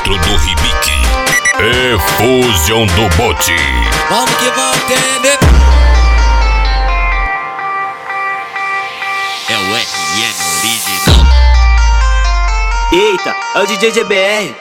dentro do Ribic. Fusion do bote. Vamos que vamos entender. É o RN original. Eita, é o DJ GBR.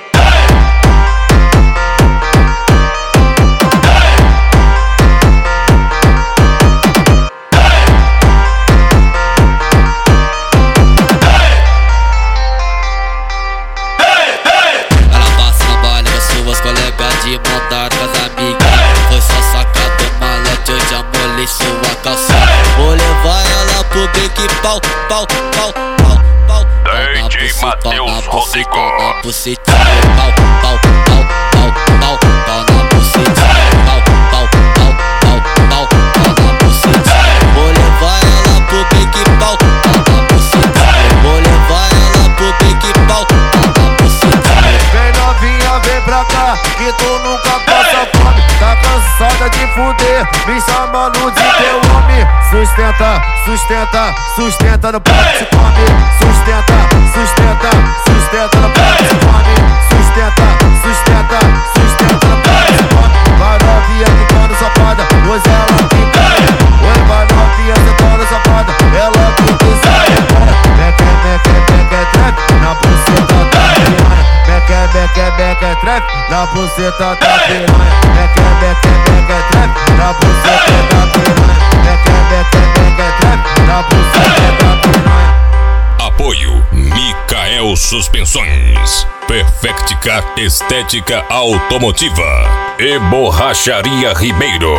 De montar com as amigas, foi só sacado malete, hoje amolei sua calcinha. Vou levar ela pro Big Pau, pau, pau, pau, pau. DJ Matheus Rodrigo. Na bucetinha, pau, pau, pau, pau, pau, pau na bucetinha, pau, pau, pau, pau, pau, pau na bucetinha. Vou levar ela pro Big Pau, pau na bucetinha. Vou levar ela pro Big Pau, pau na bucetinha. Vem novinha, vem pra cá, que tu nunca passa fome. Tá cansada de fuder, me chamando de teu homem. Sustenta, sustenta, sustenta no prato de come. Sustenta, sustenta, sustenta no prato de come. Sustenta, sustenta, sustenta no prato de come. Vai novinha ficando safada, hoje ela fica. Oi, vai novinha sentando safada, ela fica e sai. Meque, meque, meque, trap, na buceta da piranha. Meque, meque, meque, trap, na buceta da piranha. Meque, meque, meque, trap, na buceta da piranha. Meque, meque, meque, trap, na buceta da piranha. Apoio Micael Suspensões, Perfect Car Estética Automotiva e Borracharia Ribeiro.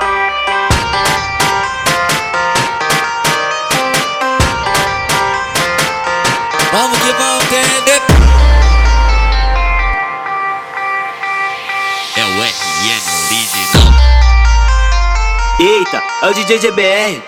Vamos que vamos entender. É o RN original. Eita, é o DJ GBR.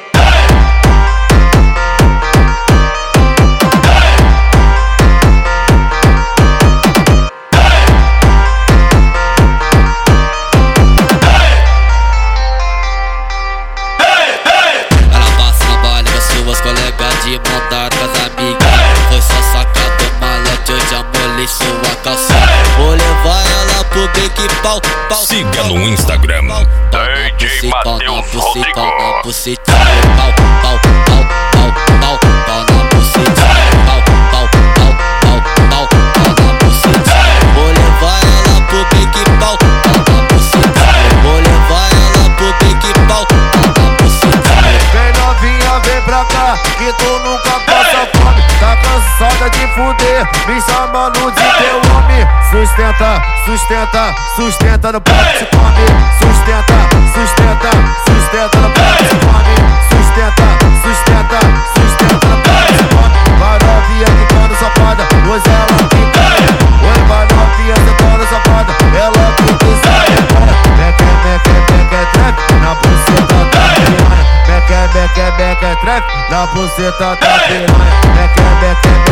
De montar com as amigas, foi só sacado malete, hoje amolei sua calcinha. Vou levar ela pro Big Pau, pau. Siga no Instagram DJ Matheus Rodrigo. Pau na bucetinha, pau, pau, pau, pau, pau, pau na bucetinha, pau, pau, pau, pau, pau, pau na bucetinha. Vou levar ela pro Big Pau, pau na bucetinha. Vou levar ela pro Big Pau, pau na bucetinha. Vem novinha, vem pra cá, que tu nunca passa fome. Tá cansada de fuder, me chamando de teu homem. Sustenta, sustenta, sustenta no prato de come. Sustenta, sustenta, sustenta no prato de come. Sustenta, sustenta, sustenta no prato de come. Vai novinha ficando safada, hoje ela fica. Oi, vai novinha sentando safada, ela fica e sai. Meque, meque, meque, trap, na buceta da piranha. Meque, meque, meque, trap, na buceta da piranha. Meque, meque,